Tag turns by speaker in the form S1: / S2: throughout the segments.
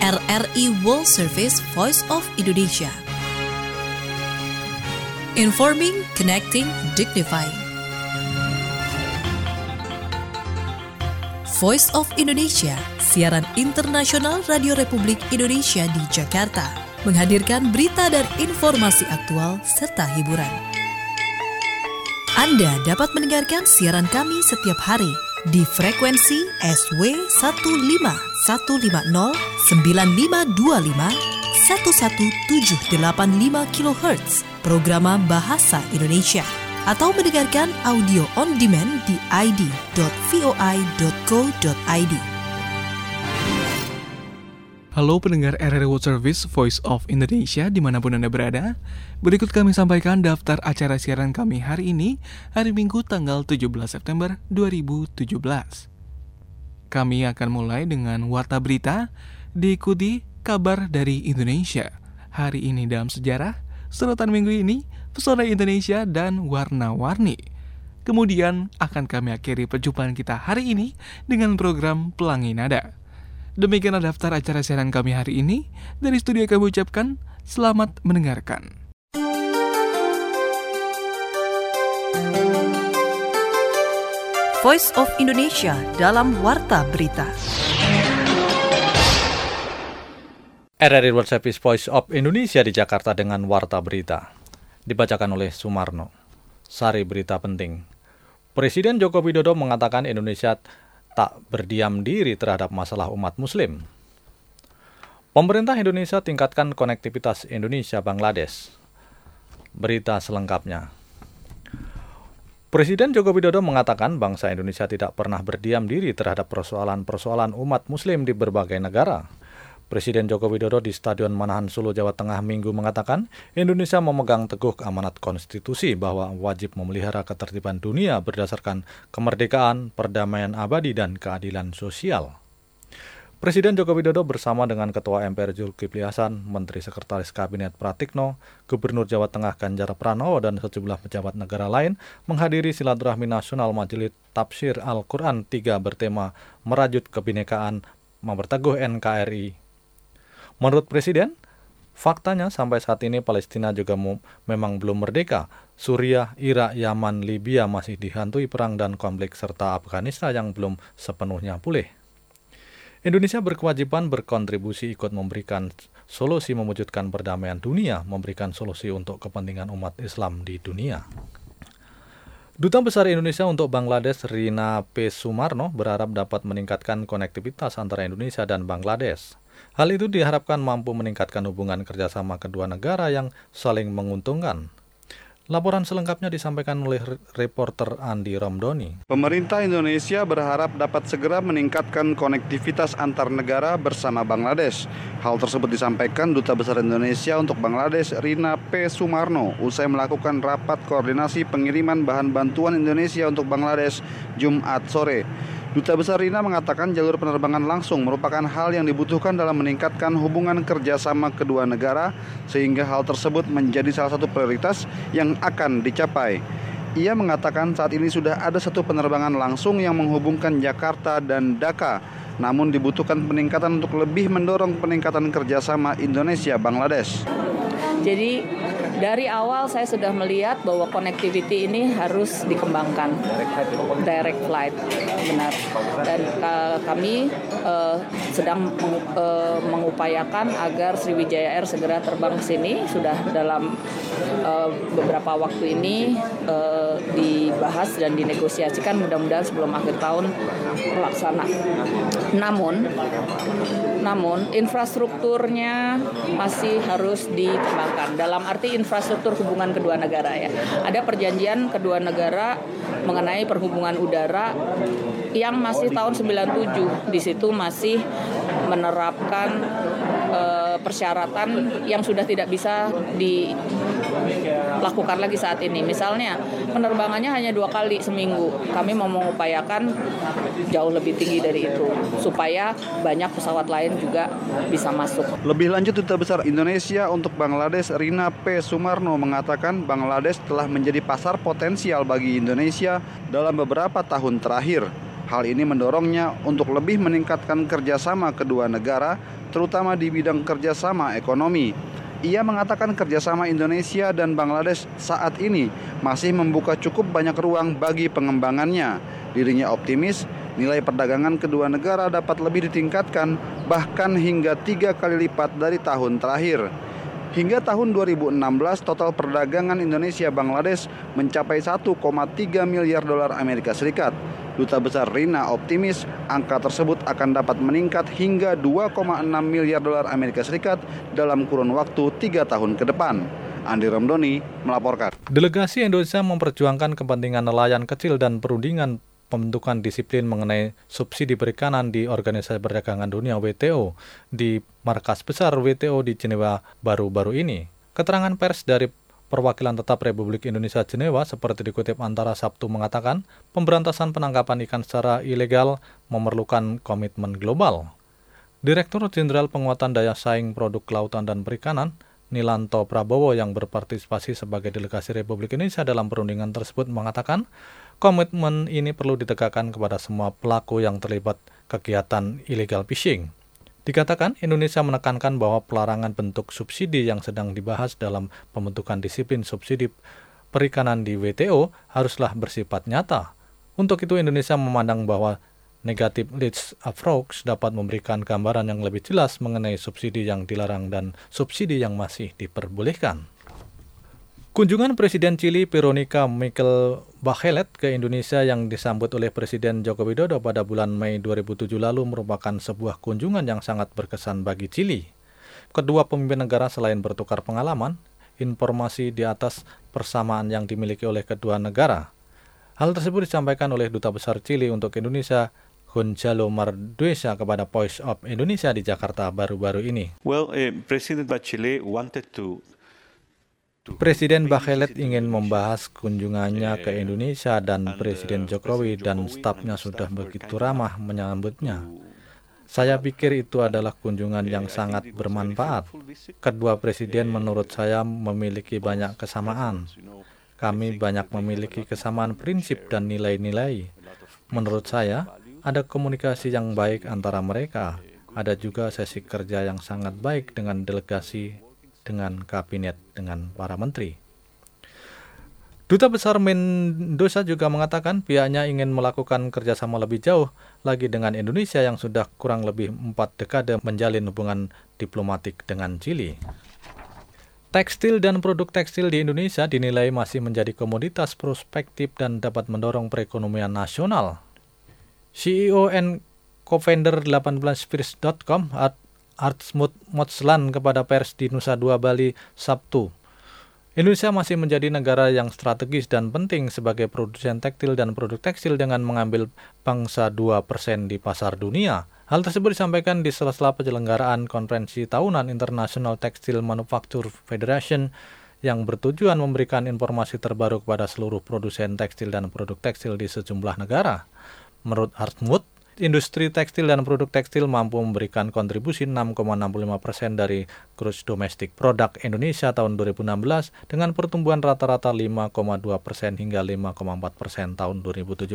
S1: RRI World Service Voice of Indonesia. Informing, connecting, dignifying. Voice of Indonesia, siaran internasional Radio Republik Indonesia di Jakarta, menghadirkan berita dan informasi aktual serta hiburan. Anda dapat mendengarkan siaran kami setiap hari di frekuensi SW 15150 9525 11785 kHz Programa Bahasa Indonesia, atau mendengarkan audio on demand di id.voi.co.id.
S2: Halo pendengar RRI World Service Voice of Indonesia dimanapun Anda berada. Berikut kami sampaikan daftar acara siaran kami hari ini, hari Minggu tanggal 17 September 2017. Kami akan mulai dengan Warta Berita, diikuti Kabar dari Indonesia, Hari Ini Dalam Sejarah, Sorotan Minggu Ini, Pesona Indonesia, dan Warna-Warni. Kemudian akan kami akhiri perjumpaan kita hari ini dengan program Pelangi Nada. Demikianlah daftar acara siaran kami hari ini. Dari studio kami ucapkan selamat mendengarkan.
S1: Voice of Indonesia dalam Warta Berita.
S3: RRI World Service Voice of Indonesia di Jakarta dengan Warta Berita. Dibacakan oleh Sumarno. Sari berita penting. Presiden Joko Widodo mengatakan Indonesia tak berdiam diri terhadap masalah umat muslim. Pemerintah Indonesia tingkatkan konektivitas Indonesia-Bangladesh. Berita selengkapnya. Presiden Joko Widodo mengatakan bangsa Indonesia tidak pernah berdiam diri terhadap persoalan-persoalan umat muslim di berbagai negara. Presiden Joko Widodo di Stadion Manahan Solo, Jawa Tengah Minggu mengatakan Indonesia memegang teguh amanat konstitusi bahwa wajib memelihara ketertiban dunia berdasarkan kemerdekaan, perdamaian abadi, dan keadilan sosial. Presiden Joko Widodo bersama dengan Ketua MPR Zulkifli Hasan, Menteri Sekretaris Kabinet Pratikno, Gubernur Jawa Tengah Ganjar Pranowo, dan sejumlah pejabat negara lain menghadiri silaturahmi nasional Majelis Tafsir Al-Quran 3 bertema Merajut Kebinekaan, Memperteguh NKRI. Menurut Presiden, faktanya sampai saat ini Palestina juga memang belum merdeka. Suriah, Irak, Yaman, Libya masih dihantui perang dan konflik, serta Afghanistan yang belum sepenuhnya pulih. Indonesia berkewajiban berkontribusi ikut memberikan solusi mewujudkan perdamaian dunia, memberikan solusi untuk kepentingan umat Islam di dunia. Duta Besar Indonesia untuk Bangladesh, Rina P. Sumarno, berharap dapat meningkatkan konektivitas antara Indonesia dan Bangladesh. Hal itu diharapkan mampu meningkatkan hubungan kerjasama kedua negara yang saling menguntungkan. Laporan selengkapnya disampaikan oleh reporter Andi Romdoni.
S4: Pemerintah Indonesia berharap dapat segera meningkatkan konektivitas antar negara bersama Bangladesh. Hal tersebut disampaikan Duta Besar Indonesia untuk Bangladesh, Rina P. Sumarno, usai melakukan rapat koordinasi pengiriman bahan bantuan Indonesia untuk Bangladesh Jumat sore. Duta Besar Rina mengatakan jalur penerbangan langsung merupakan hal yang dibutuhkan dalam meningkatkan hubungan kerjasama kedua negara, sehingga hal tersebut menjadi salah satu prioritas yang akan dicapai. Ia mengatakan saat ini sudah ada satu penerbangan langsung yang menghubungkan Jakarta dan Dhaka, namun dibutuhkan peningkatan untuk lebih mendorong peningkatan kerjasama Indonesia-Bangladesh.
S5: Jadi dari awal saya sudah melihat bahwa connectivity ini harus dikembangkan, direct flight, benar. Dan kami sedang mengupayakan agar Sriwijaya Air segera terbang ke sini. Sudah dalam beberapa waktu ini dibahas dan dinegosiasikan, mudah-mudahan sebelum akhir tahun terlaksana. Namun infrastrukturnya masih harus dikembangkan. Dalam arti infrastruktur hubungan kedua negara ya. Ada perjanjian kedua negara mengenai perhubungan udara yang masih tahun 97. Di situ masih menerapkan persyaratan yang sudah tidak bisa dilakukan lagi saat ini. Misalnya penerbangannya hanya 2 kali seminggu. Kami mau mengupayakan jauh lebih tinggi dari itu supaya banyak pesawat lain juga bisa masuk.
S4: Lebih lanjut, Duta Besar Indonesia untuk Bangladesh Rina P. Sumarno mengatakan Bangladesh telah menjadi pasar potensial bagi Indonesia dalam beberapa tahun terakhir. Hal ini mendorongnya untuk lebih meningkatkan kerjasama kedua negara terutama di bidang kerjasama ekonomi. Ia mengatakan kerjasama Indonesia dan Bangladesh saat ini masih membuka cukup banyak ruang bagi pengembangannya. Dirinya optimis nilai perdagangan kedua negara dapat lebih ditingkatkan bahkan hingga 3 kali lipat dari tahun terakhir. Hingga tahun 2016 total perdagangan Indonesia-Bangladesh mencapai 1,3 miliar dolar Amerika Serikat. Duta Besar Rina optimis angka tersebut akan dapat meningkat hingga 2,6 miliar dolar Amerika Serikat dalam kurun waktu 3 tahun ke depan. Andi Ramdhani melaporkan.
S3: Delegasi Indonesia memperjuangkan kepentingan nelayan kecil dan perundingan pembentukan disiplin mengenai subsidi perikanan di Organisasi Perdagangan Dunia WTO di markas besar WTO di Jenewa baru-baru ini. Keterangan pers dari Perwakilan Tetap Republik Indonesia Jenewa seperti dikutip Antara Sabtu mengatakan pemberantasan penangkapan ikan secara ilegal memerlukan komitmen global. Direktur Jenderal Penguatan Daya Saing Produk Kelautan dan Perikanan Nilanto Prabowo yang berpartisipasi sebagai delegasi Republik Indonesia dalam perundingan tersebut mengatakan komitmen ini perlu ditegakkan kepada semua pelaku yang terlibat kegiatan illegal fishing. Dikatakan Indonesia menekankan bahwa pelarangan bentuk subsidi yang sedang dibahas dalam pembentukan disiplin subsidi perikanan di WTO haruslah bersifat nyata. Untuk itu Indonesia memandang bahwa negative least approach dapat memberikan gambaran yang lebih jelas mengenai subsidi yang dilarang dan subsidi yang masih diperbolehkan. Kunjungan Presiden Chili Veronica Michelle Bachelet ke Indonesia yang disambut oleh Presiden Joko Widodo pada bulan Mei 2007 lalu merupakan sebuah kunjungan yang sangat berkesan bagi Chili. Kedua pemimpin negara selain bertukar pengalaman, informasi di atas persamaan yang dimiliki oleh kedua negara. Hal tersebut disampaikan oleh Duta Besar Chili untuk Indonesia, Gonzalo Marduesa kepada Voice of Indonesia di Jakarta baru-baru ini. Presiden Bachelet ingin membahas kunjungannya ke Indonesia dan Presiden Jokowi dan stafnya sudah begitu ramah menyambutnya. Saya pikir itu adalah kunjungan yang sangat bermanfaat. Kedua presiden menurut saya memiliki banyak kesamaan. Kami banyak memiliki kesamaan prinsip dan nilai-nilai. Menurut saya, ada komunikasi yang baik antara mereka. Ada juga sesi kerja yang sangat baik dengan delegasi, dengan kabinet, dengan para menteri. Duta Besar Mendoza juga mengatakan pihaknya ingin melakukan kerjasama lebih jauh lagi dengan Indonesia yang sudah kurang lebih 4 dekade menjalin hubungan diplomatik dengan Chili. Tekstil dan produk tekstil di Indonesia dinilai masih menjadi komoditas prospektif dan dapat mendorong perekonomian nasional. CEO and co-founder 18spirits.com Hartsmut Motslan kepada pers di Nusa Dua Bali Sabtu. Indonesia masih menjadi negara yang strategis dan penting sebagai produsen tekstil dan produk tekstil dengan mengambil pangsa 2% di pasar dunia. Hal tersebut disampaikan di sela-sela penyelenggaraan konferensi tahunan International Textile Manufacture Federation yang bertujuan memberikan informasi terbaru kepada seluruh produsen tekstil dan produk tekstil di sejumlah negara. Menurut Hartsmut, industri tekstil dan produk tekstil mampu memberikan kontribusi 6,65% dari gross domestic product Indonesia tahun 2016 dengan pertumbuhan rata-rata 5,2% hingga 5,4% tahun 2017.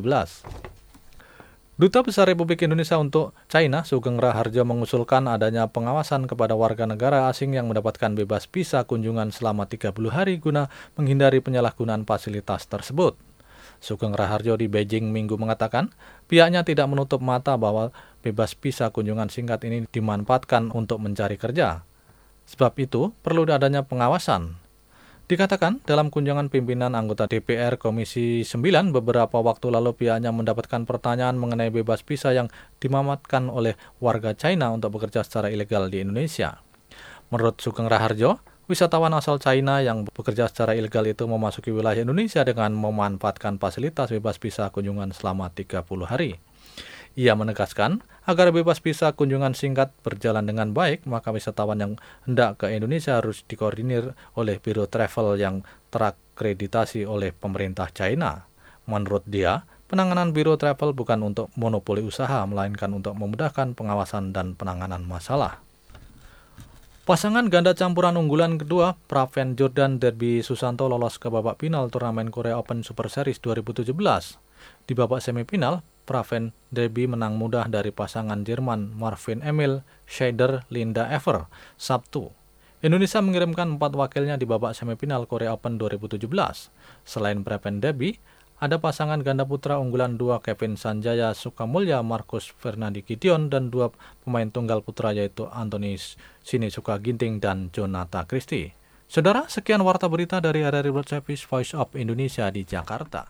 S3: Duta Besar Republik Indonesia untuk China, Sugeng Raharjo mengusulkan adanya pengawasan kepada warga negara asing yang mendapatkan bebas visa kunjungan selama 30 hari guna menghindari penyalahgunaan fasilitas tersebut. Sugeng Raharjo di Beijing Minggu mengatakan, pihaknya tidak menutup mata bahwa bebas visa kunjungan singkat ini dimanfaatkan untuk mencari kerja. Sebab itu, perlu adanya pengawasan. Dikatakan, dalam kunjungan pimpinan anggota DPR Komisi 9 beberapa waktu lalu pihaknya mendapatkan pertanyaan mengenai bebas visa yang dimanfaatkan oleh warga China untuk bekerja secara ilegal di Indonesia. Menurut Sugeng Raharjo, wisatawan asal China yang bekerja secara ilegal itu memasuki wilayah Indonesia dengan memanfaatkan fasilitas bebas visa kunjungan selama 30 hari. Ia menegaskan, agar bebas visa kunjungan singkat berjalan dengan baik, maka wisatawan yang hendak ke Indonesia harus dikoordinir oleh biro travel yang terakreditasi oleh pemerintah China. Menurut dia, penanganan biro travel bukan untuk monopoli usaha, melainkan untuk memudahkan pengawasan dan penanganan masalah. Pasangan ganda campuran unggulan kedua, Praven Jordan Derby Susanto lolos ke babak final turnamen Korea Open Super Series 2017. Di babak semifinal, Praven Derby menang mudah dari pasangan Jerman Marvin Emil Scheider Linda Ever Sabtu. Indonesia mengirimkan 4 wakilnya di babak semifinal Korea Open 2017. Selain Praven Derby, ada pasangan ganda putra unggulan 2 Kevin Sanjaya Sukamulya, Marcus Fernandi Gideon, dan 2 pemain tunggal putra yaitu Anthony Sinisuka Ginting dan Jonathan Christie. Saudara, sekian warta berita dari RRI World Service Voice of Indonesia di Jakarta.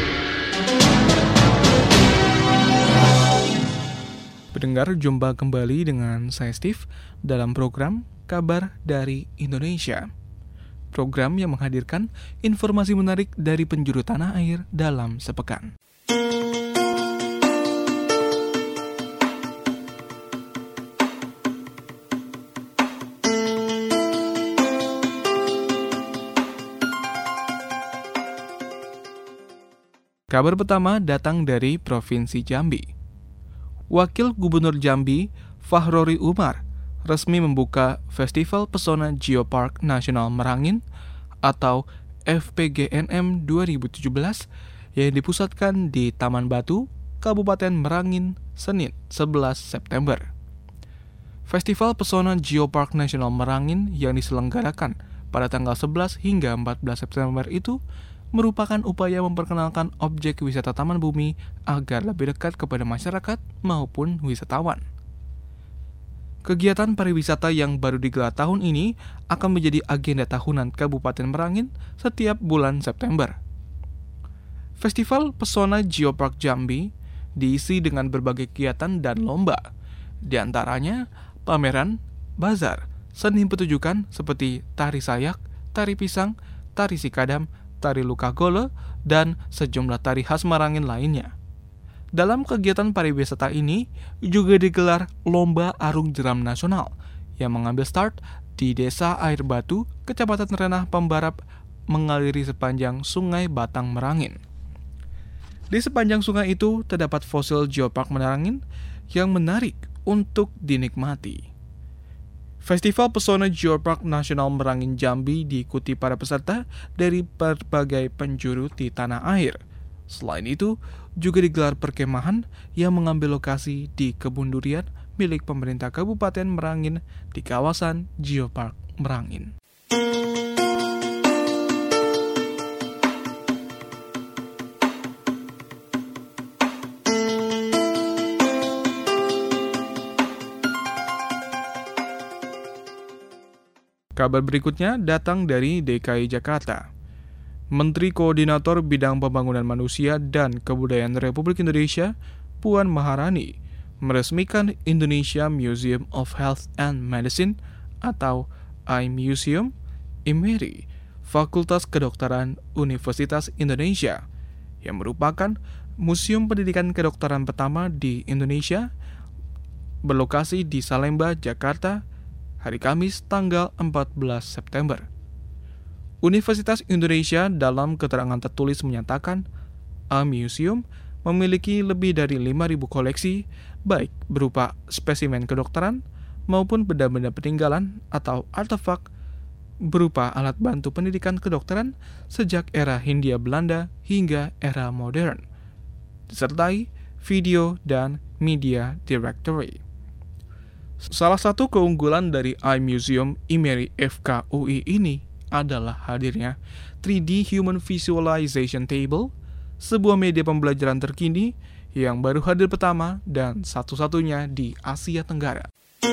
S2: Pendengar, jumpa kembali dengan saya Steve dalam program Kabar dari Indonesia. Program yang menghadirkan informasi menarik dari penjuru tanah air dalam sepekan. Kabar pertama datang dari Provinsi Jambi. Wakil Gubernur Jambi, Fahrori Umar, resmi membuka Festival Pesona Geopark Nasional Merangin atau FPGNM 2017 yang dipusatkan di Taman Batu, Kabupaten Merangin, Senin 11 September. Festival Pesona Geopark Nasional Merangin yang diselenggarakan pada tanggal 11 hingga 14 September itu merupakan upaya memperkenalkan objek wisata Taman Bumi agar lebih dekat kepada masyarakat maupun wisatawan. Kegiatan pariwisata yang baru digelar tahun ini akan menjadi agenda tahunan Kabupaten Merangin setiap bulan September. Festival Pesona Geopark Jambi diisi dengan berbagai kegiatan dan lomba, di antaranya pameran, bazar, seni pertunjukan seperti tari sayak, tari pisang, tari sikadam, tari lukagole, dan sejumlah tari khas Merangin lainnya. Dalam kegiatan pariwisata ini juga digelar Lomba Arung Jeram Nasional yang mengambil start di Desa Air Batu, Kecamatan Renah Pembarap, mengaliri sepanjang Sungai Batang Merangin. Di sepanjang sungai itu terdapat fosil geopark Merangin yang menarik untuk dinikmati. Festival Pesona Geopark Nasional Merangin Jambi diikuti para peserta dari berbagai penjuru di tanah air. Selain itu, juga digelar perkemahan yang mengambil lokasi di kebun durian milik pemerintah Kabupaten Merangin di kawasan Geopark Merangin. Kabar berikutnya datang dari DKI Jakarta. Menteri Koordinator Bidang Pembangunan Manusia dan Kebudayaan Republik Indonesia, Puan Maharani, meresmikan Indonesia Museum of Health and Medicine atau iMuseum IMERI, Fakultas Kedokteran Universitas Indonesia, yang merupakan museum pendidikan kedokteran pertama di Indonesia, berlokasi di Salemba, Jakarta, hari Kamis tanggal 14 September. Universitas Indonesia dalam keterangan tertulis menyatakan, iMuseum memiliki lebih dari 5.000 koleksi, baik berupa spesimen kedokteran maupun benda-benda peninggalan atau artefak berupa alat bantu pendidikan kedokteran sejak era Hindia Belanda hingga era modern, disertai video dan media directory. Salah satu keunggulan dari iMuseum IMERI FKUI ini adalah hadirnya 3D Human Visualization Table, sebuah media pembelajaran terkini yang baru hadir pertama dan satu-satunya di Asia Tenggara.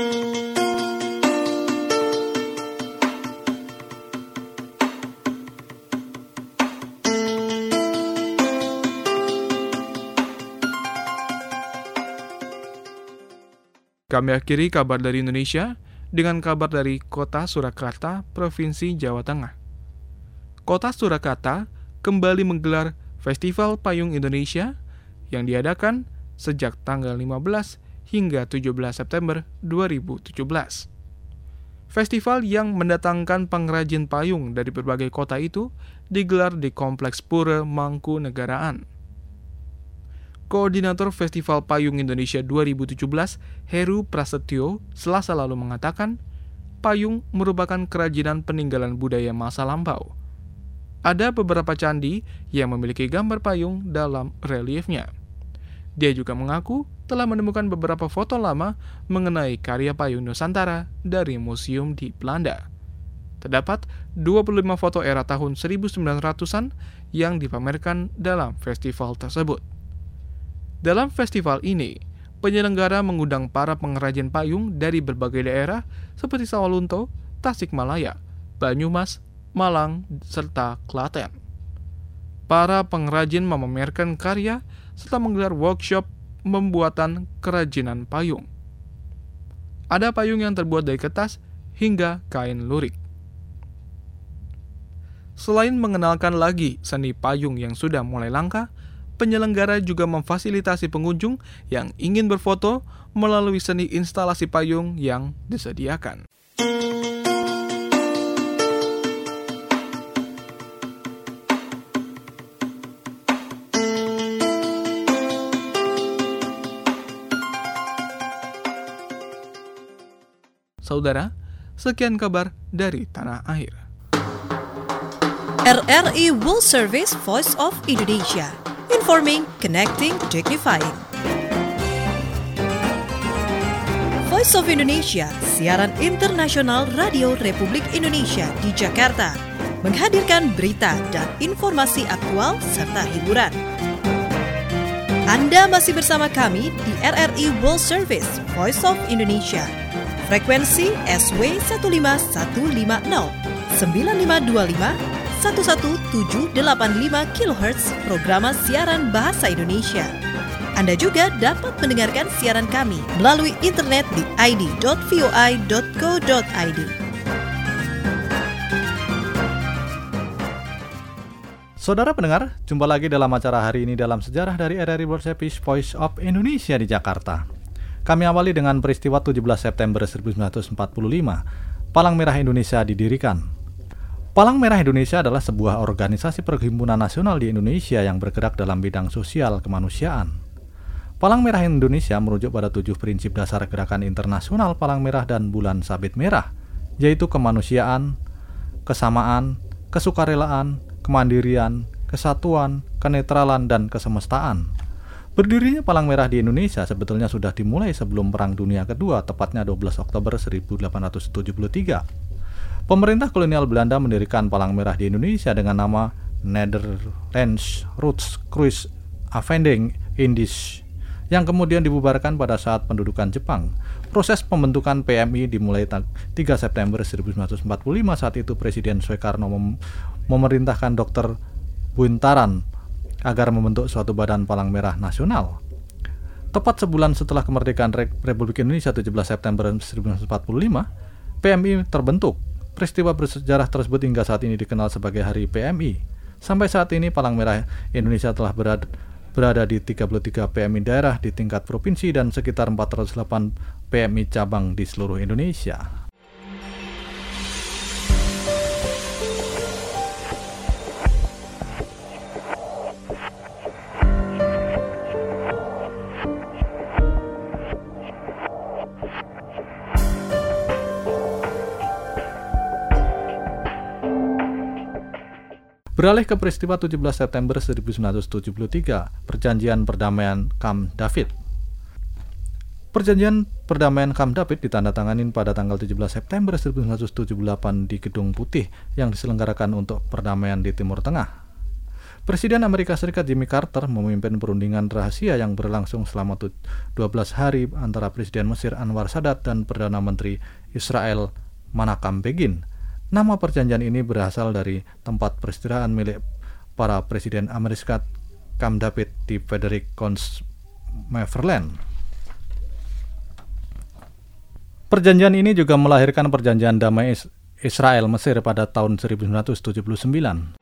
S2: Kami akhiri kabar dari Indonesia dengan kabar dari Kota Surakarta, Provinsi Jawa Tengah. Kota Surakarta kembali menggelar Festival Payung Indonesia yang diadakan sejak tanggal 15 hingga 17 September 2017. Festival yang mendatangkan pengrajin payung dari berbagai kota itu digelar di Kompleks Pura Mangkunegaraan. Koordinator Festival Payung Indonesia 2017, Heru Prasetyo, Selasa lalu mengatakan, payung merupakan kerajinan peninggalan budaya masa lampau. Ada beberapa candi yang memiliki gambar payung dalam reliefnya. Dia juga mengaku telah menemukan beberapa foto lama mengenai karya payung Nusantara dari museum di Belanda. Terdapat 25 foto era tahun 1900-an yang dipamerkan dalam festival tersebut. Dalam festival ini, penyelenggara mengundang para pengrajin payung dari berbagai daerah seperti Sawalunto, Tasikmalaya, Banyumas, Malang, serta Klaten. Para pengrajin memamerkan karya serta menggelar workshop pembuatan kerajinan payung. Ada payung yang terbuat dari kertas hingga kain lurik. Selain mengenalkan lagi seni payung yang sudah mulai langka, penyelenggara juga memfasilitasi pengunjung yang ingin berfoto melalui seni instalasi payung yang disediakan. Saudara, sekian kabar dari tanah air.
S1: RRI World Service Voice of Indonesia. Informing, connecting, dignifying. Voice of Indonesia, siaran internasional Radio Republik Indonesia di Jakarta, menghadirkan berita dan informasi aktual serta hiburan. Anda masih bersama kami di RRI World Service Voice of Indonesia. Frekuensi SW 15150, 9525, 11785 kHz programa siaran bahasa Indonesia. Anda juga dapat mendengarkan siaran kami melalui internet di id.voi.co.id.
S3: Saudara pendengar, jumpa lagi dalam acara hari ini dalam sejarah dari RRI World Service Voice of Indonesia di Jakarta. Kami awali dengan peristiwa 17 September 1945, Palang Merah Indonesia didirikan. Palang Merah Indonesia adalah sebuah organisasi perhimpunan nasional di Indonesia yang bergerak dalam bidang sosial kemanusiaan. Palang Merah Indonesia merujuk pada 7 prinsip dasar gerakan internasional Palang Merah dan Bulan Sabit Merah, yaitu kemanusiaan, kesamaan, kesukarelaan, kemandirian, kesatuan, kenetralan, dan kesemestaan. Berdirinya Palang Merah di Indonesia sebetulnya sudah dimulai sebelum Perang Dunia Kedua, tepatnya 12 Oktober 1873. Pemerintah kolonial Belanda mendirikan Palang Merah di Indonesia dengan nama Nederlands Roots Kruis Afdeling Indisch, yang kemudian dibubarkan pada saat pendudukan Jepang. Proses pembentukan PMI dimulai 3 September 1945. Saat itu Presiden Soekarno memerintahkan Dr. Buntaran agar membentuk suatu badan Palang Merah Nasional. Tepat sebulan setelah kemerdekaan Republik Indonesia 17 September 1945, PMI terbentuk. Peristiwa bersejarah tersebut hingga saat ini dikenal sebagai Hari PMI. Sampai saat ini Palang Merah Indonesia telah berada di 33 PMI daerah di tingkat provinsi dan sekitar 408 PMI cabang di seluruh Indonesia. Beralih ke peristiwa 17 September 1973, Perjanjian Perdamaian Camp David. Perjanjian Perdamaian Camp David ditandatangani pada tanggal 17 September 1978 di Gedung Putih yang diselenggarakan untuk perdamaian di Timur Tengah. Presiden Amerika Serikat Jimmy Carter memimpin perundingan rahasia yang berlangsung selama 12 hari antara Presiden Mesir Anwar Sadat dan Perdana Menteri Israel Menachem Begin. Nama perjanjian ini berasal dari tempat peristirahatan milik para Presiden Amerika Serikat, Camp David di Frederick County, Maryland. Perjanjian ini juga melahirkan Perjanjian Damai Israel-Mesir pada tahun 1979.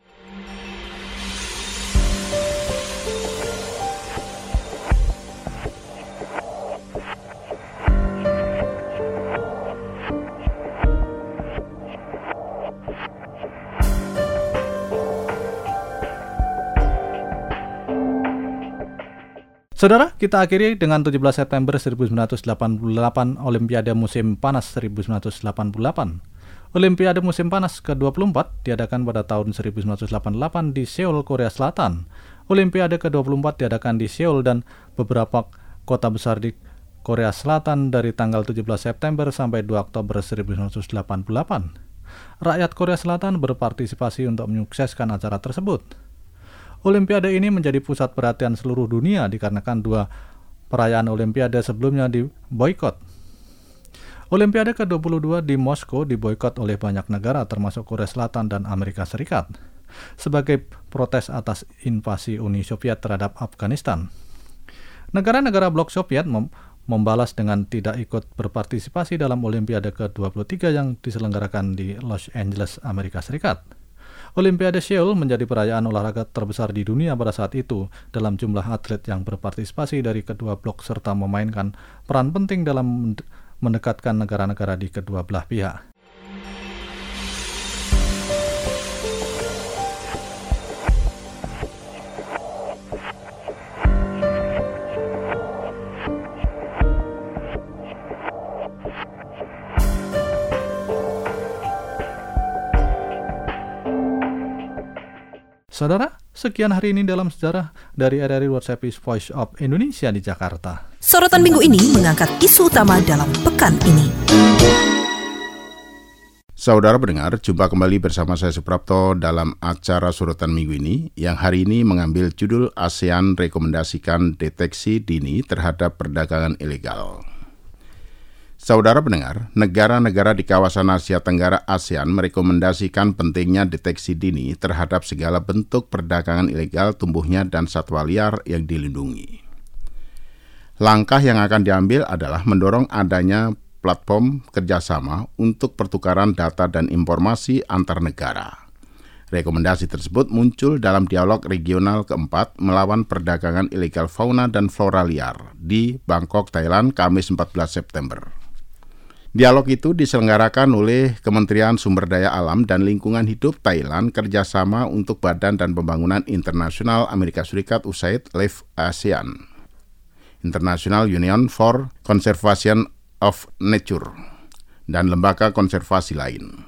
S3: Saudara, kita akhiri dengan 17 September 1988, Olimpiade Musim Panas 1988. Olimpiade Musim Panas ke-24 diadakan pada tahun 1988 di Seoul, Korea Selatan. Olimpiade ke-24 diadakan di Seoul dan beberapa kota besar di Korea Selatan dari tanggal 17 September sampai 2 Oktober 1988. Rakyat Korea Selatan berpartisipasi untuk menyukseskan acara tersebut. Olimpiade ini menjadi pusat perhatian seluruh dunia dikarenakan 2 perayaan Olimpiade sebelumnya diboikot. Olimpiade ke-22 di Moskow diboikot oleh banyak negara termasuk Korea Selatan dan Amerika Serikat sebagai protes atas invasi Uni Soviet terhadap Afghanistan. Negara-negara blok Soviet membalas dengan tidak ikut berpartisipasi dalam Olimpiade ke-23 yang diselenggarakan di Los Angeles, Amerika Serikat. Olimpiade Seoul menjadi perayaan olahraga terbesar di dunia pada saat itu dalam jumlah atlet yang berpartisipasi dari kedua blok serta memainkan peran penting dalam mendekatkan negara-negara di kedua belah pihak. Saudara, sekian hari ini dalam sejarah dari RRI World Service Voice of Indonesia di Jakarta.
S1: Sorotan minggu ini mengangkat isu utama dalam pekan ini.
S6: Saudara pendengar, jumpa kembali bersama saya Suprapto dalam acara Sorotan minggu ini yang hari ini mengambil judul ASEAN rekomendasikan deteksi dini terhadap perdagangan ilegal. Saudara pendengar, negara-negara di kawasan Asia Tenggara ASEAN merekomendasikan pentingnya deteksi dini terhadap segala bentuk perdagangan ilegal tumbuhnya dan satwa liar yang dilindungi. Langkah yang akan diambil adalah mendorong adanya platform kerjasama untuk pertukaran data dan informasi antar negara. Rekomendasi tersebut muncul dalam dialog regional keempat melawan perdagangan ilegal fauna dan flora liar di Bangkok, Thailand, Kamis 14 September. Dialog itu diselenggarakan oleh Kementerian Sumber Daya Alam dan Lingkungan Hidup Thailand kerjasama untuk Badan dan Pembangunan Internasional Amerika Serikat USAID Live ASEAN, International Union for Conservation of Nature, dan lembaga konservasi lain.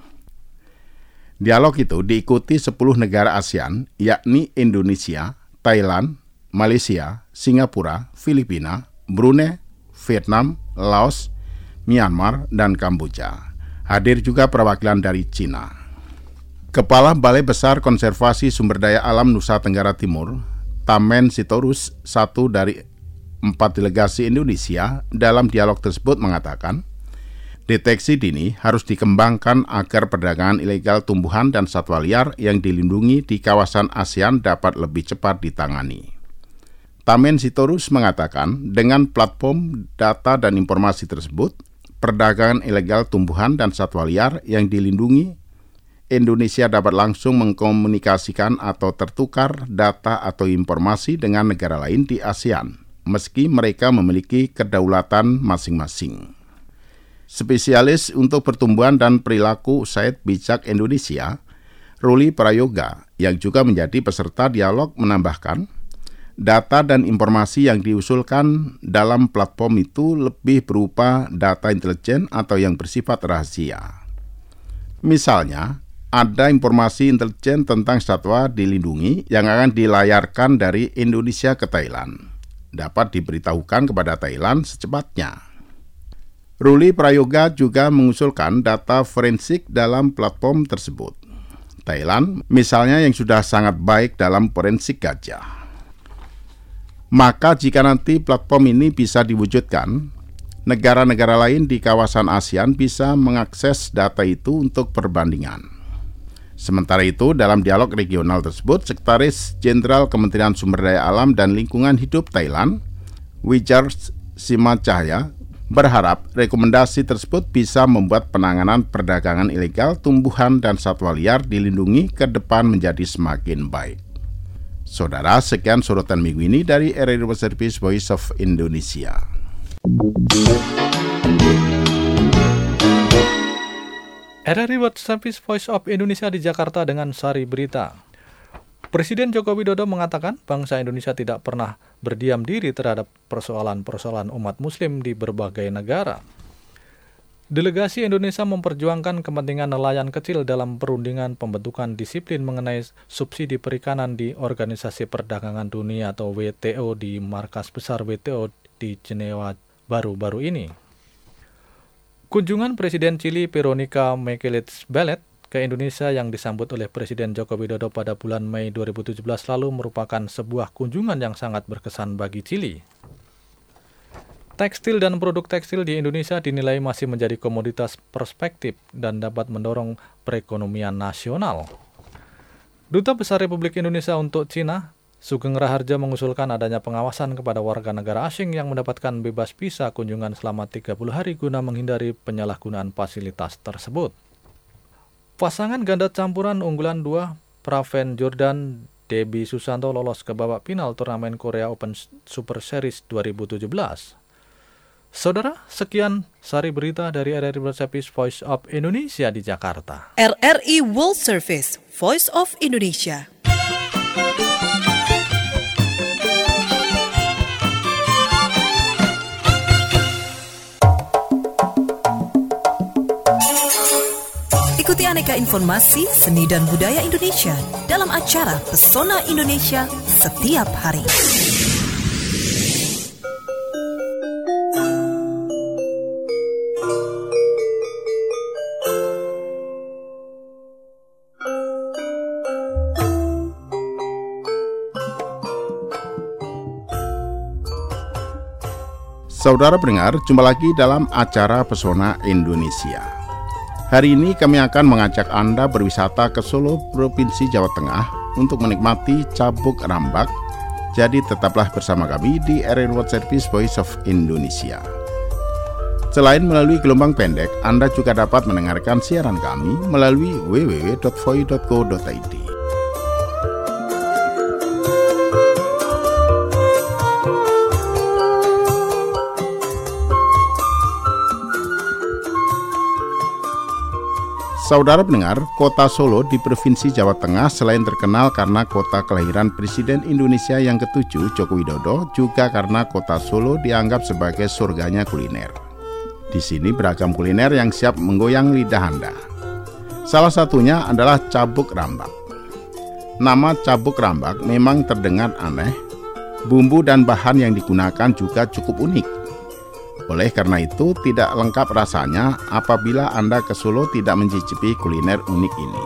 S6: Dialog itu diikuti 10 negara ASEAN, yakni Indonesia, Thailand, Malaysia, Singapura, Filipina, Brunei, Vietnam, Laos, Myanmar, dan Kamboja. Hadir juga perwakilan dari Cina. Kepala Balai Besar Konservasi Sumber Daya Alam Nusa Tenggara Timur, Tamen Sitorus, satu dari 4 delegasi Indonesia, dalam dialog tersebut mengatakan, deteksi dini harus dikembangkan agar perdagangan ilegal tumbuhan dan satwa liar yang dilindungi di kawasan ASEAN dapat lebih cepat ditangani. Tamen Sitorus mengatakan, dengan platform data dan informasi tersebut, perdagangan ilegal tumbuhan dan satwa liar yang dilindungi, Indonesia dapat langsung mengkomunikasikan atau tertukar data atau informasi dengan negara lain di ASEAN, meski mereka memiliki kedaulatan masing-masing. Spesialis untuk pertumbuhan dan perilaku USAID Bijak Indonesia, Ruli Prayoga, yang juga menjadi peserta dialog, menambahkan, data dan informasi yang diusulkan dalam platform itu lebih berupa data intelijen atau yang bersifat rahasia. Misalnya, ada informasi intelijen tentang satwa dilindungi yang akan dilayarkan dari Indonesia ke Thailand. Dapat diberitahukan kepada Thailand secepatnya. Ruli Prayoga juga mengusulkan data forensik dalam platform tersebut. Thailand, misalnya, yang sudah sangat baik dalam forensik gajah. Maka jika nanti platform ini bisa diwujudkan, negara-negara lain di kawasan ASEAN bisa mengakses data itu untuk perbandingan. Sementara itu, dalam dialog regional tersebut, Sekretaris Jenderal Kementerian Sumber Daya Alam dan Lingkungan Hidup Thailand, Wijar Simacahya, berharap rekomendasi tersebut bisa membuat penanganan perdagangan ilegal tumbuhan dan satwa liar dilindungi ke depan menjadi semakin baik. Saudara, sekian sorotan minggu ini dari RRI World Service Voice of Indonesia.
S3: RRI World Service Voice of Indonesia di Jakarta dengan sari berita. Presiden Joko Widodo mengatakan bangsa Indonesia tidak pernah berdiam diri terhadap persoalan-persoalan umat muslim di berbagai negara. Delegasi Indonesia memperjuangkan kepentingan nelayan kecil dalam perundingan pembentukan disiplin mengenai subsidi perikanan di Organisasi Perdagangan Dunia atau WTO di markas besar WTO di Jenewa baru-baru ini. Kunjungan Presiden Chili Veronica Michelet-Balet ke Indonesia yang disambut oleh Presiden Joko Widodo pada bulan Mei 2017 lalu merupakan sebuah kunjungan yang sangat berkesan bagi Chili. Tekstil dan produk tekstil di Indonesia dinilai masih menjadi komoditas prospektif dan dapat mendorong perekonomian nasional. Duta Besar Republik Indonesia untuk Cina, Sugeng Raharja mengusulkan adanya pengawasan kepada warga negara asing yang mendapatkan bebas visa kunjungan selama 30 hari guna menghindari penyalahgunaan fasilitas tersebut. Pasangan ganda campuran unggulan 2, Praven Jordan, Debbie Susanto lolos ke babak final turnamen Korea Open Super Series 2017. Saudara, sekian sari berita dari RRI World Service Voice of Indonesia di Jakarta.
S1: RRI World Service Voice of Indonesia. Ikuti aneka informasi seni dan budaya Indonesia dalam acara Pesona Indonesia setiap hari.
S6: Saudara pendengar, jumpa lagi dalam acara Pesona Indonesia. Hari ini kami akan mengajak Anda berwisata ke Solo, Provinsi Jawa Tengah untuk menikmati Cabuk Rambak. Jadi tetaplah bersama kami di RRI World Service Voice of Indonesia. Selain melalui gelombang pendek, Anda juga dapat mendengarkan siaran kami melalui www.voi.co.id. Saudara pendengar, kota Solo di Provinsi Jawa Tengah selain terkenal karena kota kelahiran Presiden Indonesia yang ke-7 Joko Widodo, juga karena kota Solo dianggap sebagai surganya kuliner. Di sini beragam kuliner yang siap menggoyang lidah Anda. Salah satunya adalah Cabuk Rambak. Nama Cabuk Rambak memang terdengar aneh. Bumbu dan bahan yang digunakan juga cukup unik. Oleh karena itu, tidak lengkap rasanya apabila Anda ke Solo tidak mencicipi kuliner unik ini.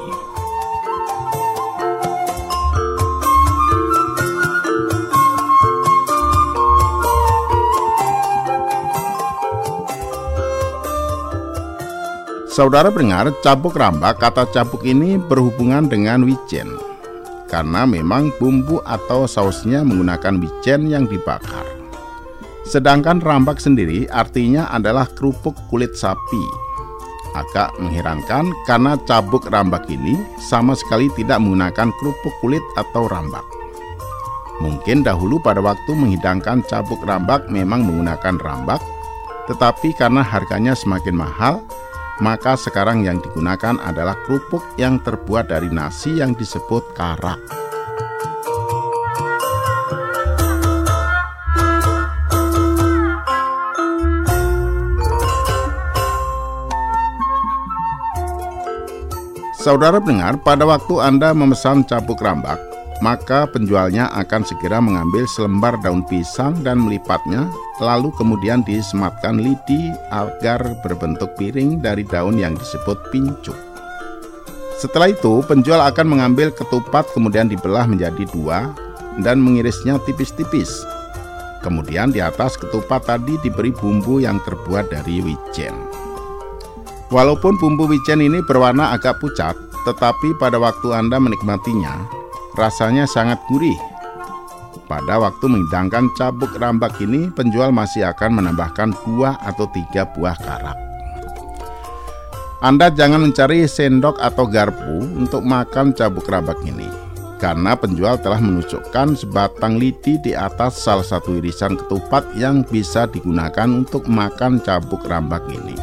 S6: Saudara pendengar, Cabuk Rambak, kata cabuk ini berhubungan dengan wijen, karena memang bumbu atau sausnya menggunakan wijen yang dibakar. Sedangkan rambak sendiri artinya adalah kerupuk kulit sapi. Agak mengherankan karena cabuk rambak ini sama sekali tidak menggunakan kerupuk kulit atau rambak. Mungkin dahulu pada waktu menghidangkan cabuk rambak memang menggunakan rambak, tetapi karena harganya semakin mahal, maka sekarang yang digunakan adalah kerupuk yang terbuat dari nasi yang disebut karak. Saudara pendengar, pada waktu Anda memesan cabuk rambak, maka penjualnya akan segera mengambil selembar daun pisang dan melipatnya, lalu kemudian disematkan lidi agar berbentuk piring dari daun yang disebut pincuk. Setelah itu, penjual akan mengambil ketupat kemudian dibelah menjadi dua dan mengirisnya tipis-tipis. Kemudian di atas ketupat tadi diberi bumbu yang terbuat dari wijen. Walaupun bumbu wijen ini berwarna agak pucat, tetapi pada waktu Anda menikmatinya, rasanya sangat gurih. Pada waktu menghidangkan cabuk rambak ini, penjual masih akan menambahkan 2 atau 3 buah karak. Anda jangan mencari sendok atau garpu untuk makan cabuk rambak ini, karena penjual telah menusukkan sebatang lidi di atas salah satu irisan ketupat yang bisa digunakan untuk makan cabuk rambak ini.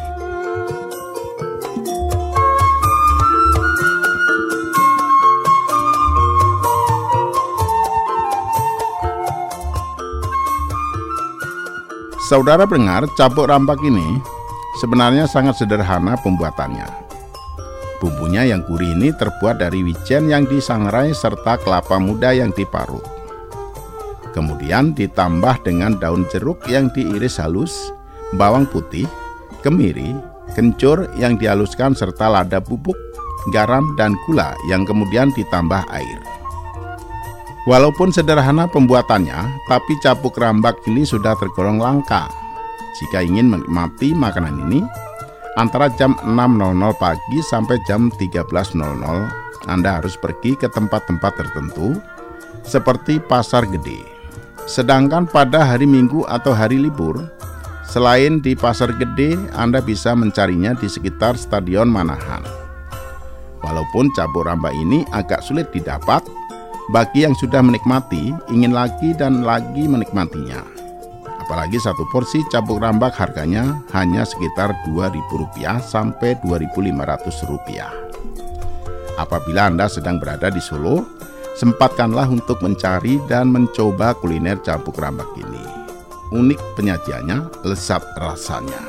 S6: Saudara pendengar, cabuk rambak ini sebenarnya sangat sederhana pembuatannya. Bumbunya yang gurih ini terbuat dari wijen yang disangrai serta kelapa muda yang diparut. Kemudian ditambah dengan daun jeruk yang diiris halus, bawang putih, kemiri, kencur yang dihaluskan serta lada bubuk, garam dan gula yang kemudian ditambah air. Walaupun sederhana pembuatannya, tapi capuk rambak ini sudah tergolong langka. Jika ingin menikmati makanan ini, antara jam 6.00 pagi sampai jam 13.00, Anda harus pergi ke tempat-tempat tertentu, seperti pasar gede. Sedangkan pada hari Minggu atau hari libur, selain di pasar gede, Anda bisa mencarinya di sekitar Stadion Manahan. Walaupun capuk rambak ini agak sulit didapat, bagi yang sudah menikmati, ingin lagi dan lagi menikmatinya. Apalagi satu porsi capuk rambak harganya hanya sekitar Rp2.000 sampai Rp2.500. Apabila Anda sedang berada di Solo, sempatkanlah untuk mencari dan mencoba kuliner capuk rambak ini. Unik penyajiannya, lezat rasanya.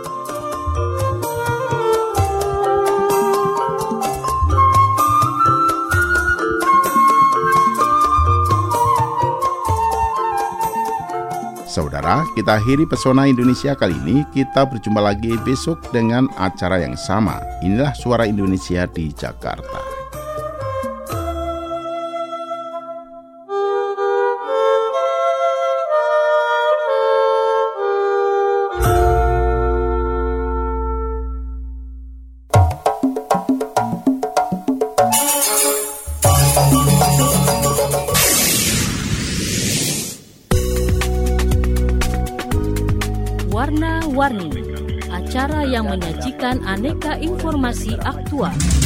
S6: Saudara, kita akhiri Pesona Indonesia kali ini. Kita berjumpa lagi besok dengan acara yang sama. Inilah Suara Indonesia di Jakarta.
S7: Warna-Warni, acara yang menyajikan aneka informasi aktual.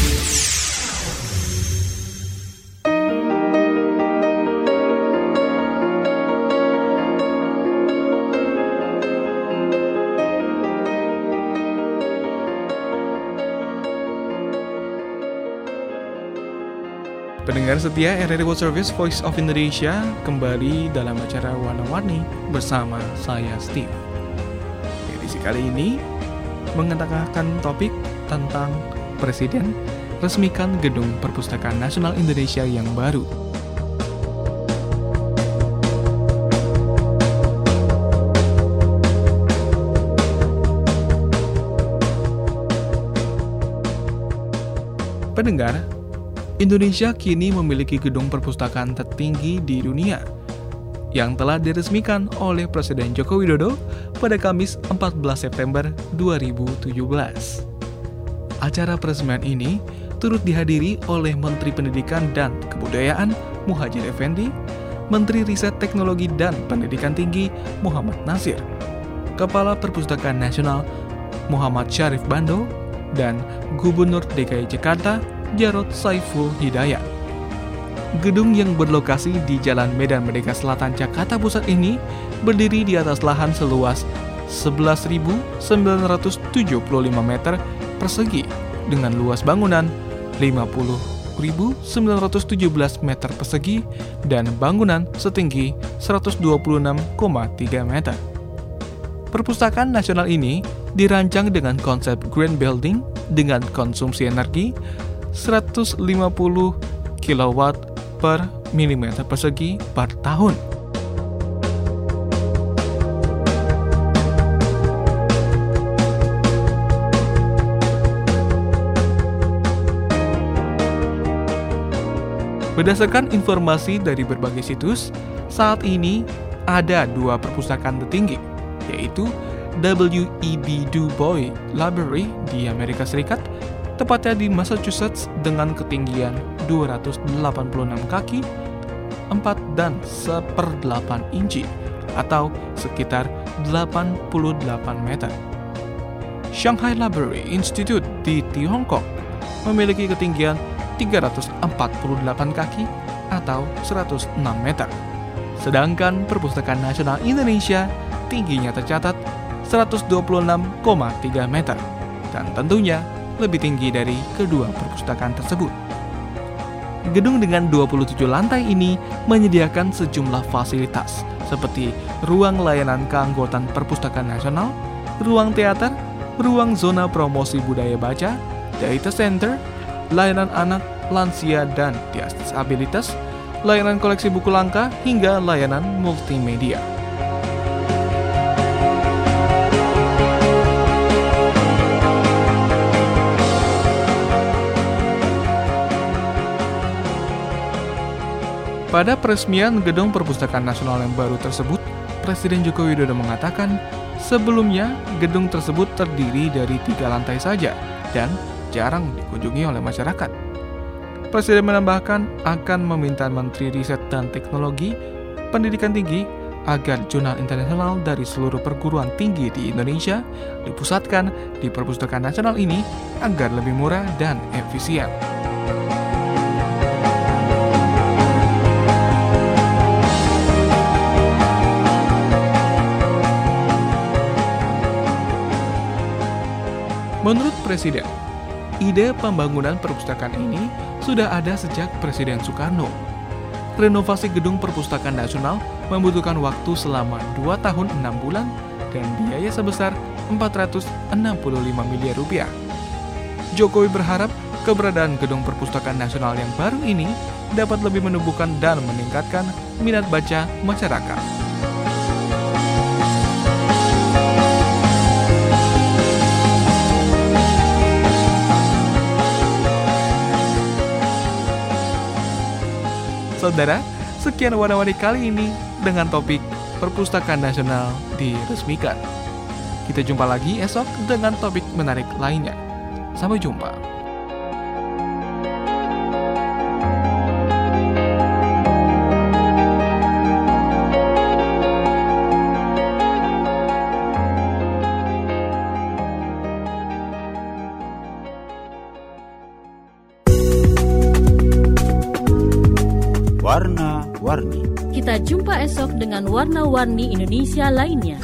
S2: Pendengar setia RRI World Service Voice of Indonesia kembali dalam acara Warna-Warni bersama saya Steve. Edisi kali ini mengetengahkan topik tentang Presiden resmikan Gedung Perpustakaan Nasional Indonesia yang baru. Pendengar, Indonesia kini memiliki gedung perpustakaan tertinggi di dunia yang telah diresmikan oleh Presiden Joko Widodo pada Kamis 14 September 2017. Acara peresmian ini turut dihadiri oleh Menteri Pendidikan dan Kebudayaan Muhadjir Effendi, Menteri Riset Teknologi dan Pendidikan Tinggi Muhammad Nasir, Kepala Perpustakaan Nasional Muhammad Syarif Bando, dan Gubernur DKI Jakarta Jarod Saiful Hidayat. Gedung yang berlokasi di Jalan Medan Merdeka Selatan, Jakarta Pusat ini berdiri di atas lahan seluas 11.975 meter persegi dengan luas bangunan 50.917 meter persegi dan bangunan setinggi 126,3 meter. Perpustakaan nasional ini dirancang dengan konsep green building dengan konsumsi energi 150 kW per milimeter persegi per tahun. Berdasarkan informasi dari berbagai situs, saat ini ada 2 perpustakaan tertinggi, yaitu W.E.B. Du Bois Library di Amerika Serikat, tepatnya di Massachusetts dengan ketinggian 286 kaki, 4 dan 1/8 inci, atau sekitar 88 meter. Shanghai Library Institute di Tiongkok memiliki ketinggian 348 kaki, atau 106 meter. Sedangkan Perpustakaan Nasional Indonesia tingginya tercatat 126,3 meter, dan tentunya lebih tinggi dari kedua perpustakaan tersebut. Gedung dengan 27 lantai ini menyediakan sejumlah fasilitas seperti ruang layanan keanggotaan Perpustakaan Nasional, ruang teater, ruang zona promosi budaya baca, data center, layanan anak, lansia, dan disabilitas, layanan koleksi buku langka, hingga layanan multimedia. Pada peresmian Gedung Perpustakaan Nasional yang baru tersebut, Presiden Joko Widodo mengatakan sebelumnya gedung tersebut terdiri dari 3 lantai saja dan jarang dikunjungi oleh masyarakat. Presiden menambahkan akan meminta Menteri Riset dan Teknologi Pendidikan Tinggi agar jurnal internasional dari seluruh perguruan tinggi di Indonesia dipusatkan di Perpustakaan Nasional ini agar lebih murah dan efisien. Menurut Presiden, ide pembangunan perpustakaan ini sudah ada sejak Presiden Soekarno. Renovasi Gedung Perpustakaan Nasional membutuhkan waktu selama 2 tahun 6 bulan dan biaya sebesar Rp465 miliar. Jokowi berharap keberadaan Gedung Perpustakaan Nasional yang baru ini dapat lebih menumbuhkan dan meningkatkan minat baca masyarakat. Saudara, sekian warna-warni kali ini dengan topik Perpustakaan Nasional diresmikan. Kita jumpa lagi esok dengan topik menarik lainnya. Sampai jumpa.
S6: Warna-warni.
S7: Kita jumpa esok dengan warna-warni Indonesia lainnya.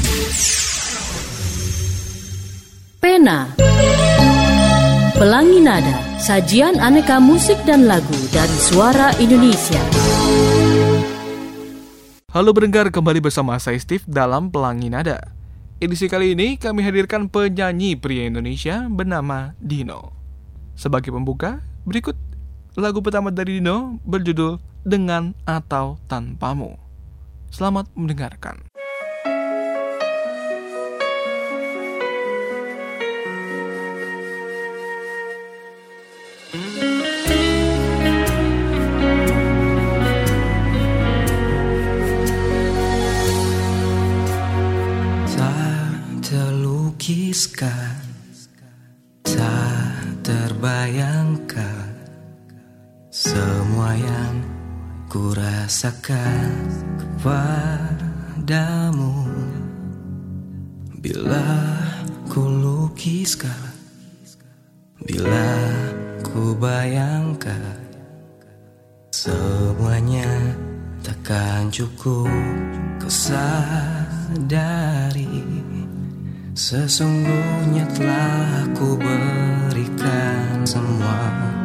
S7: Pena, Pelangi Nada, sajian aneka musik dan lagu dari suara Indonesia.
S2: Halo pendengar, kembali bersama saya Steve dalam Pelangi Nada. Edisi kali ini kami hadirkan penyanyi pria Indonesia bernama Dino. Sebagai pembuka, berikut lagu pertama dari Dino berjudul Dengan atau Tanpamu. Selamat mendengarkan.
S8: Tak terlukiskan, tak terbayangkan semua yang ku rasakan kepadamu. Bila ku lukiskan, bila ku bayangkan, semuanya takkan cukup. Kau sadari sesungguhnya telah ku berikan semua.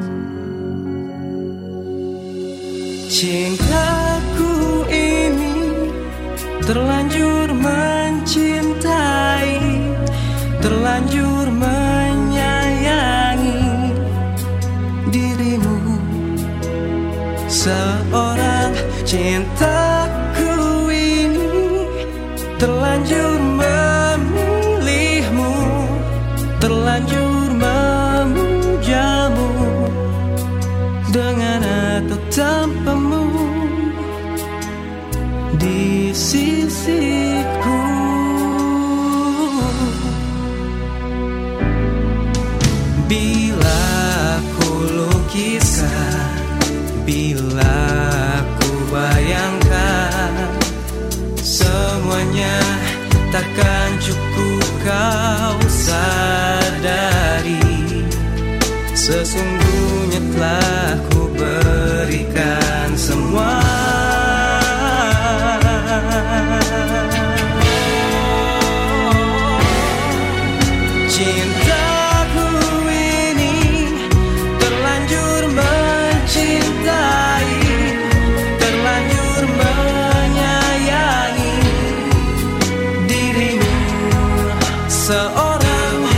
S8: Cintaku ini terlanjur mencintai, terlanjur menyayangi dirimu. Seorang cintaku ini terlanjur memilihmu, terlanjur memujamu. Dengan atau tanpamu di sisiku. Bila ku lukiskan, bila ku bayangkan, semuanya takkan cukup. Kau sadari sesungguhnya telah ku berikan semua. Cintaku ini terlanjur mencintai, terlanjur menyayangi dirimu. Seorang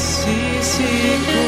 S8: sisiku.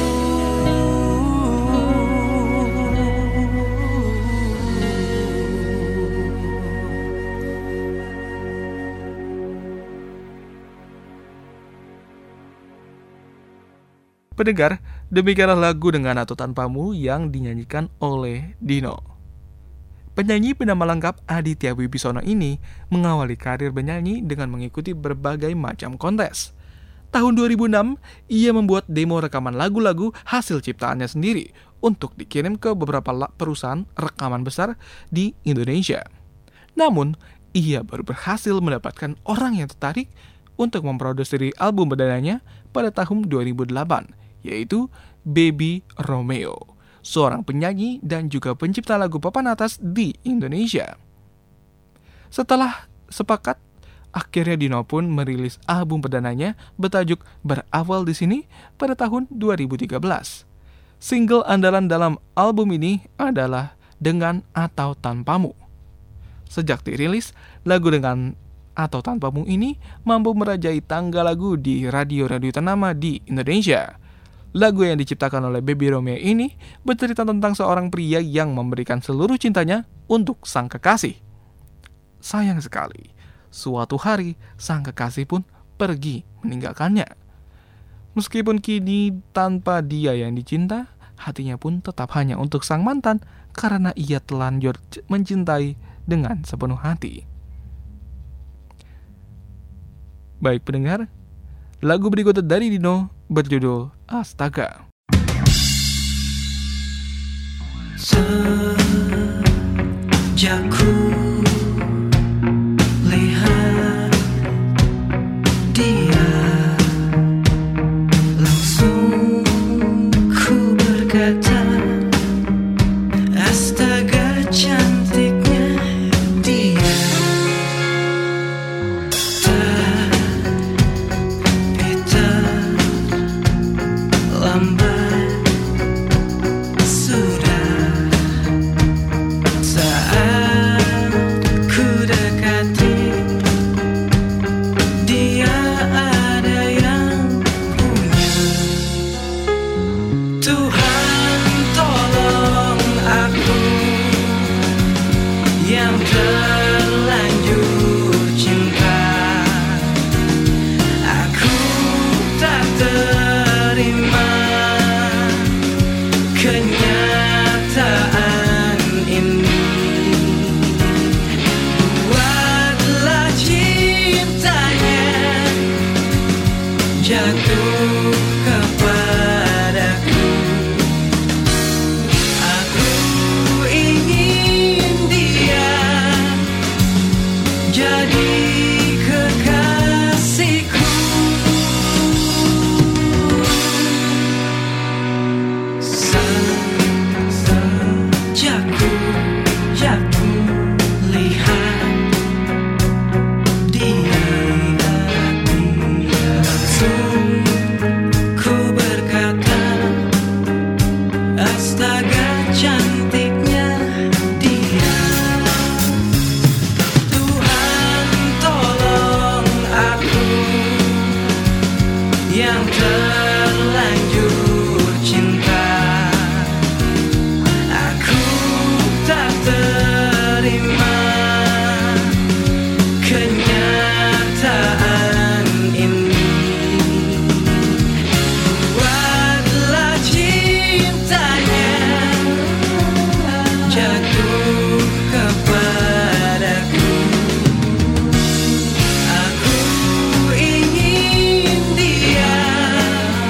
S2: Pendengar, demikianlah lagu Dengan Atau Tanpamu yang dinyanyikan oleh Dino. Penyanyi bernama lengkap Aditya Wibisono ini mengawali karir bernyanyi dengan mengikuti berbagai macam kontes. Tahun 2006, ia membuat demo rekaman lagu-lagu hasil ciptaannya sendiri untuk dikirim ke beberapa perusahaan rekaman besar di Indonesia. Namun, ia baru berhasil mendapatkan orang yang tertarik untuk memproduksi album perdananya pada tahun 2008, yaitu Baby Romeo, seorang penyanyi dan juga pencipta lagu papan atas di Indonesia. Setelah sepakat, akhirnya Dino pun merilis album perdananya bertajuk Berawal di Sini pada tahun 2013. Single andalan dalam album ini adalah Dengan Atau Tanpamu. Sejak dirilis, lagu Dengan Atau Tanpamu ini mampu merajai tangga lagu di radio-radio ternama di Indonesia. Lagu yang diciptakan oleh Baby Romeo ini bercerita tentang seorang pria yang memberikan seluruh cintanya untuk sang kekasih. Sayang sekali, suatu hari sang kekasih pun pergi meninggalkannya. Meskipun kini tanpa dia yang dicinta, hatinya pun tetap hanya untuk sang mantan karena ia telanjur mencintai dengan sepenuh hati. Baik pendengar, lagu berikutnya dari Dino berjudul Astaga.
S8: Sejak ku lihat dia, langsung ku berkata, astaga cantiknya dia. Lambat sudah saat ku dekati dia, ada yang punya. Tuhan tolong aku yang terlanjur cinta. Aku tak terima kenyataan ini. Buatlah cintanya jatuh kepadaku. Aku ingin dia jadi kekasihku. Sejak ku lihat dia, langsung ku berkata, astaga cantiknya dia. Tuhan tolong aku yang terlanjur cinta. Aku tak terima kenyataan ini. Buatlah cintanya jatuh kepadaku. Aku ingin dia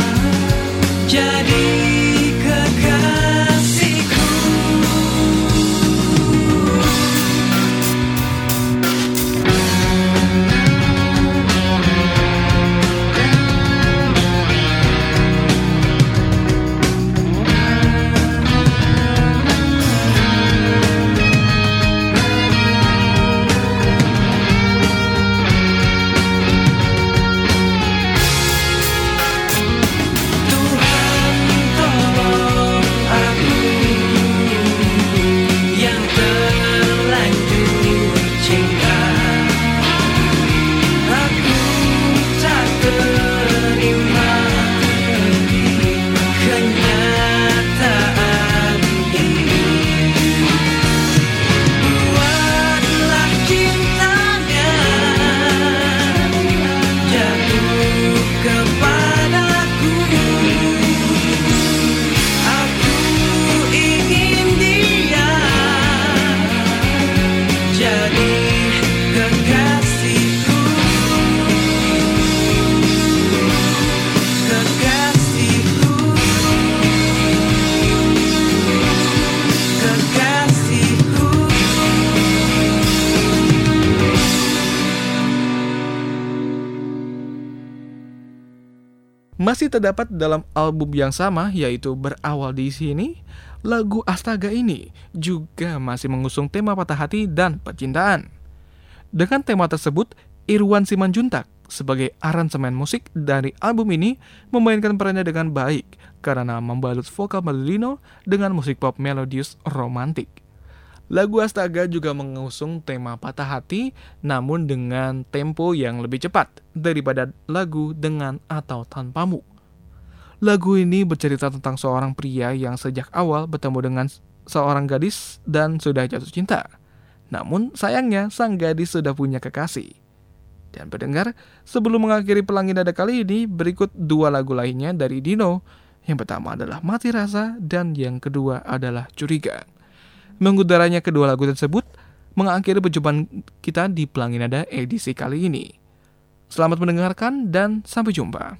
S2: Masih terdapat dalam album yang sama, yaitu Berawal di Sini, lagu Astaga ini juga masih mengusung tema patah hati dan percintaan. Dengan tema tersebut, Irwan Simanjuntak sebagai aransemen musik dari album ini memainkan perannya dengan baik karena membalut vokal Melino dengan musik pop melodius romantik. Lagu Astaga juga mengusung tema patah hati namun dengan tempo yang lebih cepat daripada lagu Dengan atau Tanpamu. Lagu ini bercerita tentang seorang pria yang sejak awal bertemu dengan seorang gadis dan sudah jatuh cinta. Namun sayangnya sang gadis sudah punya kekasih. Dan pendengar, sebelum mengakhiri Pelangi Nada kali ini, berikut 2 lagu lainnya dari Dino. Yang pertama adalah Mati Rasa dan yang kedua adalah Curiga. Mengudaranya kedua lagu tersebut mengakhiri perjumpaan kita di Pelangi Nada edisi kali ini. Selamat mendengarkan dan sampai jumpa.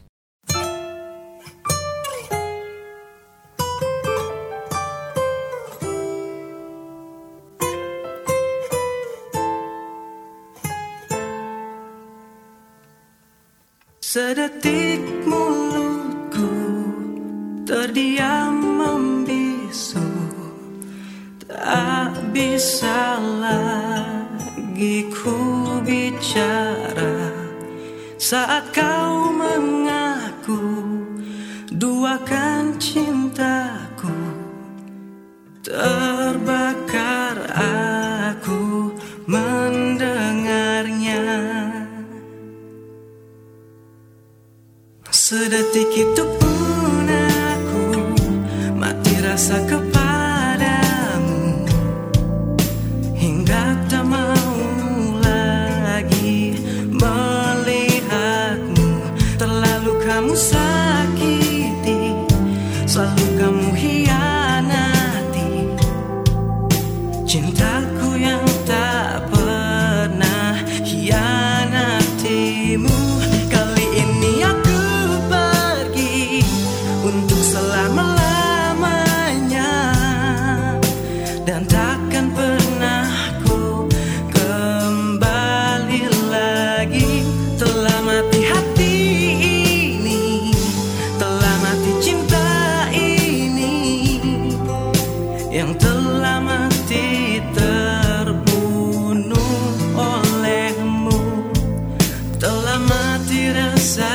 S8: Sedetik mulutku terdiam membisu, tak bisa lagi ku bicara saat kau mengaku duakan cintaku. Terbakar aku mendengarnya. Sedetik itu pun aku mati rasa kepadamu, hingga tak mau lagi melihatmu. Terlalu kamu sakiti, selalu kamu hianati cintaku yang tak pernah hianatimu. Kali ini aku untuk selama-lamanya, dan takkan pernah ku kembali lagi. Telah mati hati ini, telah mati cinta ini, yang telah mati terbunuh olehmu. Telah mati rasa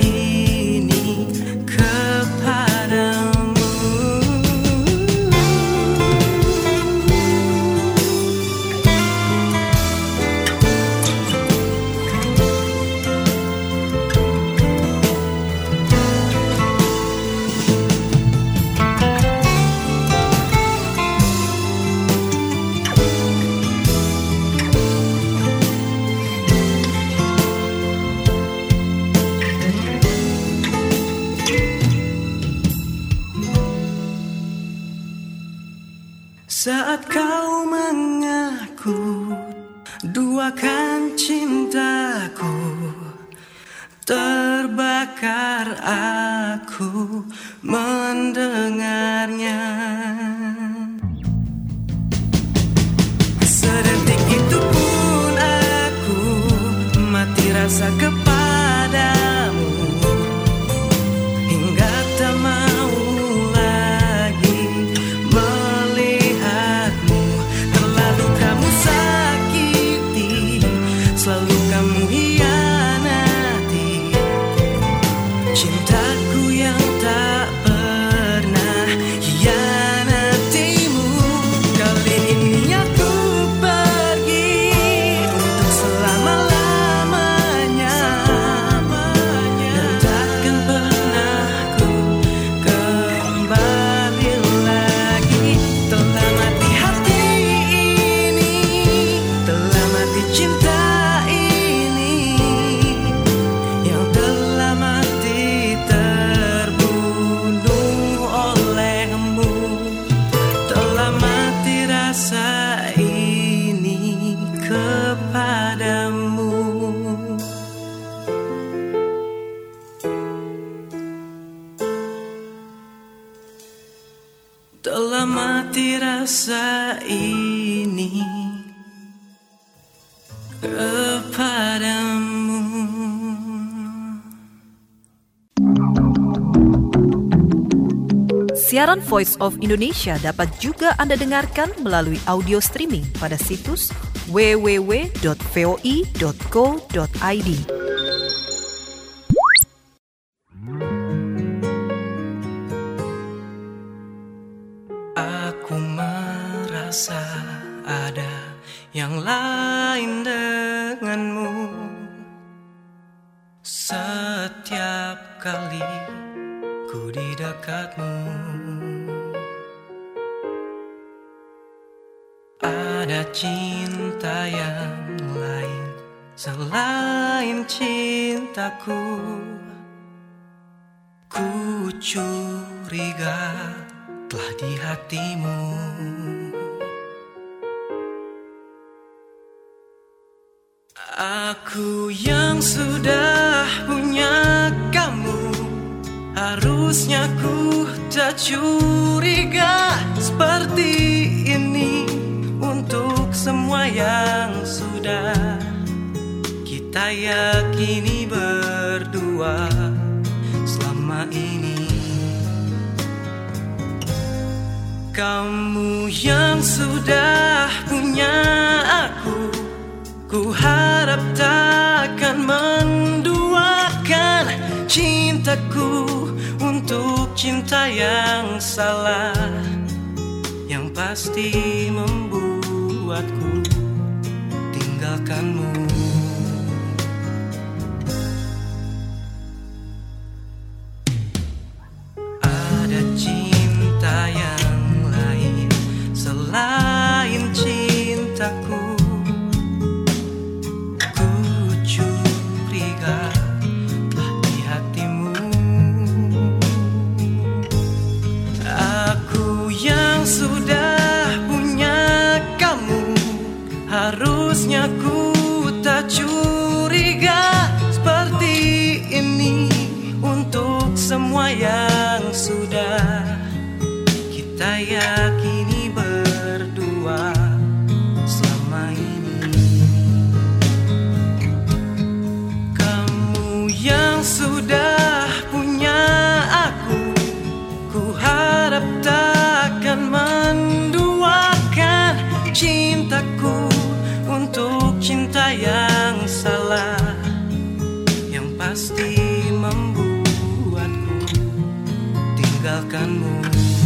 S8: saat kau mengaku duakan cintaku. Terbakar aku mendengarnya. Sedetik itu pun aku mati rasa kepadamu, hingga tak mau lagi melihatmu. Terlalu kamu sakiti, selalu kamu hianati cintaku yang tak pernah hianatimu. Kali ini aku pergi untuk selama-lamanya, dan takkan pernah ku kembali lagi. Telah mati hati ini, telah mati cinta ini, yang telah mati terbunuh olehmu. Telah mati rasa ini kepadamu. Telah mati rasa ini kepadamu.
S1: Siaran Voice of Indonesia dapat juga Anda dengarkan melalui audio streaming pada situs www.voi.co.id.
S8: Aku merasa ada yang lain denganmu. Setiap kali ku di dekatmu, ada cinta yang lain selain cintaku. Ku curiga telah di hatimu. Aku yang sudah punya kamu, harusnya ku tak curiga seperti ini. Untuk semua yang sudah kita yakini berdua selama ini. Kamu yang sudah punya aku, ku harap takkan menduakan cintaku untuk cinta yang salah, yang pasti membuatku tinggalkanmu. Ada cinta yang lain selain cintaku. Harusnya ku tak curiga seperti ini. Untuk semua yang sudah kita yakini berdua selama ini. Kamu yang sudah punya aku, ku harap takkan menduakan cintaku untuk cinta yang salah, yang pasti membuatku tinggalkanmu.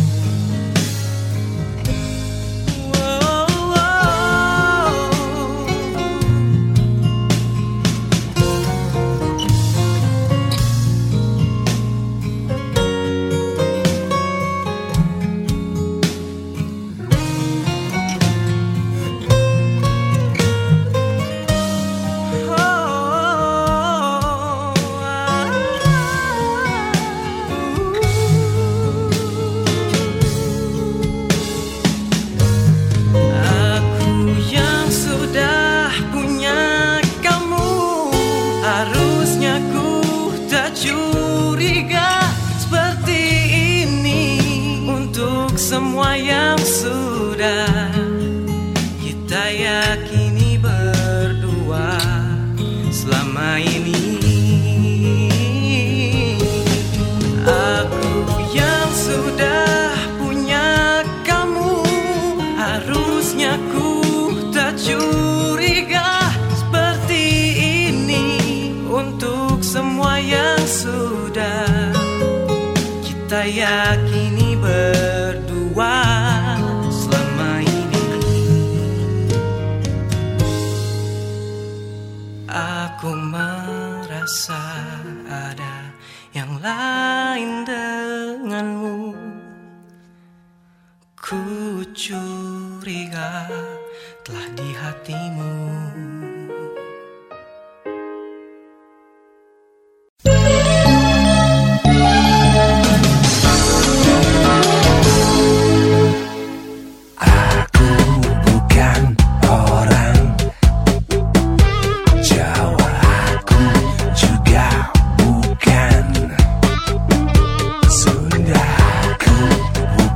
S8: Semua yang sudah kita yakini berdua selama ini. Aku yang sudah punya kamu, harusnya ku tak curiga seperti ini. Untuk semua yang sudah kita yakini berdua selama ini. Aku merasa ada yang lain denganmu. Ku curiga telah di hatimu.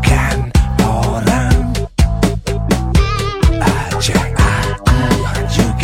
S9: Ajak aku juga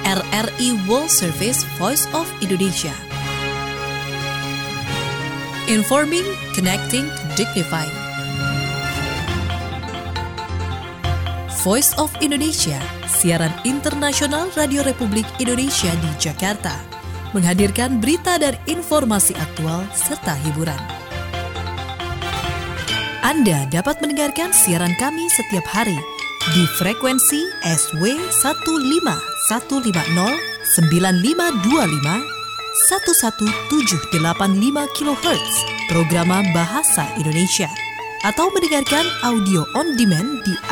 S1: RRI World Service Voice of Indonesia. Informing, connecting, dignifying. Voice of Indonesia, siaran internasional Radio Republik Indonesia di Jakarta, menghadirkan berita dan informasi aktual serta hiburan. Anda dapat mendengarkan siaran kami setiap hari di frekuensi SW 15150 9525 11785 kHz Programa Bahasa Indonesia, atau mendengarkan audio on demand di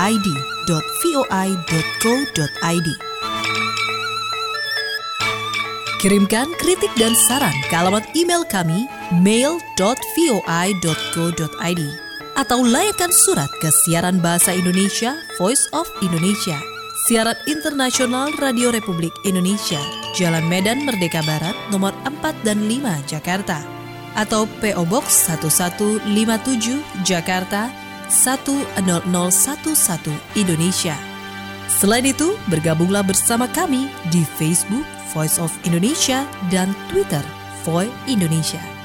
S1: id.voi.co.id. Kirimkan kritik dan saran ke alamat email kami mail.voi.co.id atau layangkan surat ke siaran Bahasa Indonesia Voice of Indonesia, siaran internasional Radio Republik Indonesia, Jalan Medan Merdeka Barat, nomor 4 dan 5, Jakarta, atau PO Box 1157, Jakarta 10011, Indonesia. Selain itu, bergabunglah bersama kami di Facebook Voice of Indonesia dan Twitter Voi Indonesia.